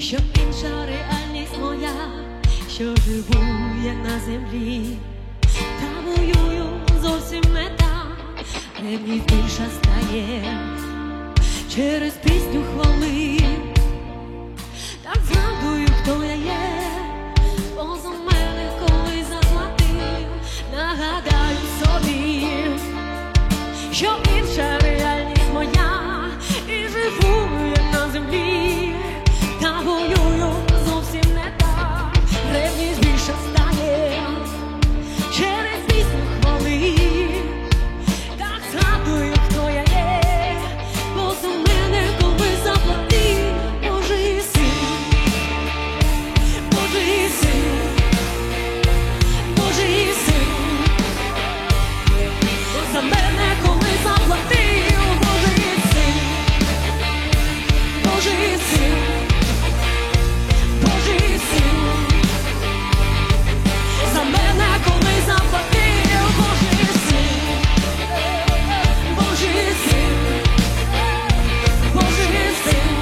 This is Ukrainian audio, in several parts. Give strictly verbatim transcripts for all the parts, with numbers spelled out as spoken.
що інша реальність моя, що живу я на землі, та воюю зовсім не так, ревність більша стає через пісню хвали. Так згадую, хто я є, поза мене коли заплатив, нагадаю собі, що інша реальність моя, і живу я на землі, та воюю зовсім не так, ревність більша стає через пісню хвали. Так згадую, хто я є, поза мене коли заплатив, Божий син, Божий син, Божий син, поза мене коли заплатив, Божий син, Божий син, Божий син, за мене коли заплатив, Божий син, Божий син, Божий син,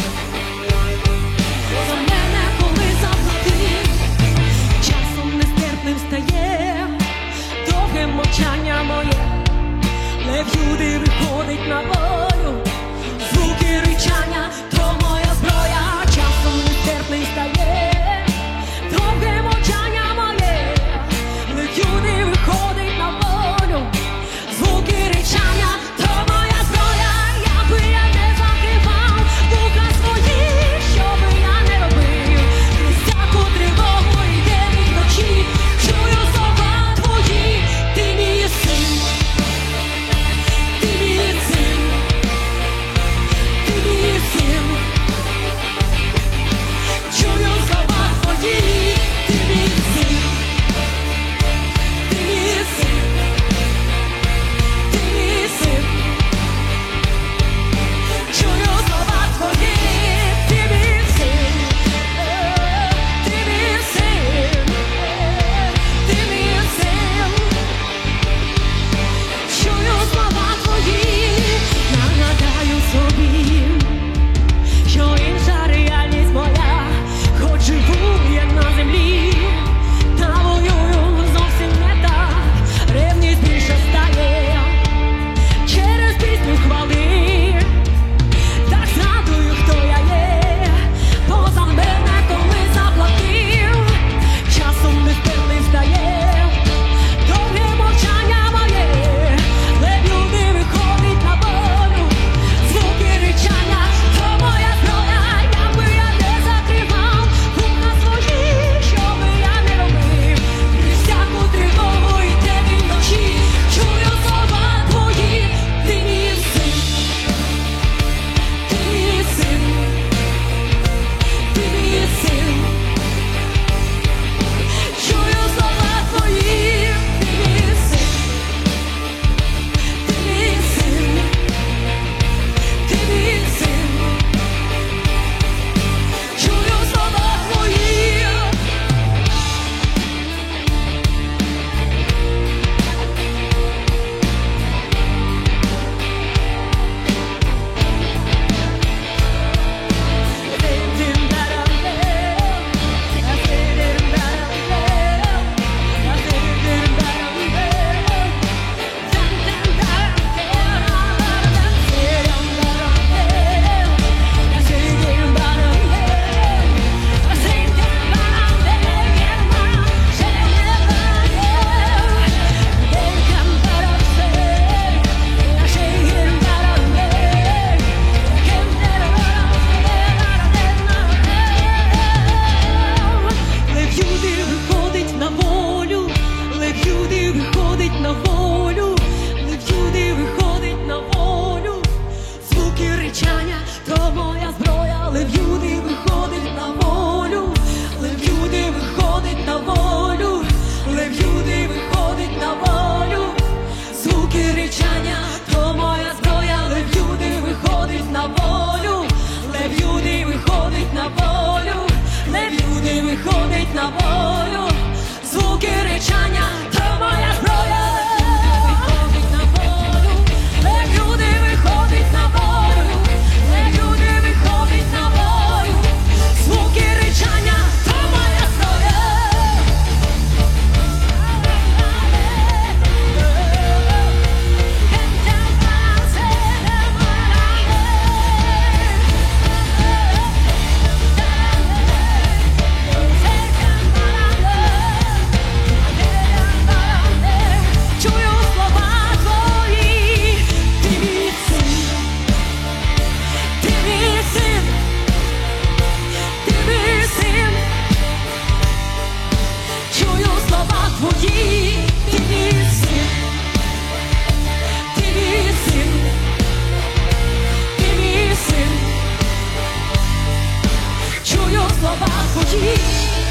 за мене коли заплатив. Часом нестерпним стає довге мовчання моє, не всюди виходить на волю звуки ричання, то моя зброя. Часом нестерпним стає довге мовчання моє, не всюди виходить на волю звуки ричання, то моя зброя. Якби я не закривав вуха свої, що би я не робив, крізь всяку тривогу і день і вночі чую слова твої. Ти мій син, ти мій син, ти мій син, чую слова твої. Ти мій син, ти мій син, ти мій син, чую слова твої. Ти мій син, ти мій син, ти мій син, чую слова твої. Нагадаю собі, що інша реальність моя, хоч живу я на землі, та воюю зовсім не так, ревність більша стає через пісню хвали. Так згадую, хто я є, поза мене коли заплатив. Часом нестерпним стає довге мовчання моє, не люди виходить на волю звуки ричання, то моя зброя. Якби я не закривав вуха свої, що би я не робив, крізь всяку тривогу і день і вночі чую слова твої. Ти мій син, ти мій син, ти мій син, чую слова твої. Ти мій син, ти мій син, ти мій син, чую слова твої. Лев'юди виходить на волю, Лев'юди виходить на волю, Лев'юди виходить на волю, звуки ричання, то моя зброя. Лев'юди виходить на волю, Лев'юди виходить на волю, Лев'юди виходить на волю, звуки ричання, то моя зброя. Лев'юди виходить на волю, Лев'юди виходить на волю, Лев'юди виходить на волю, звуки ричання, то моя зброя. Виходить на волю, Лев'юди виходить на волю, Лев'юди виходить на волю, звуки слова твої.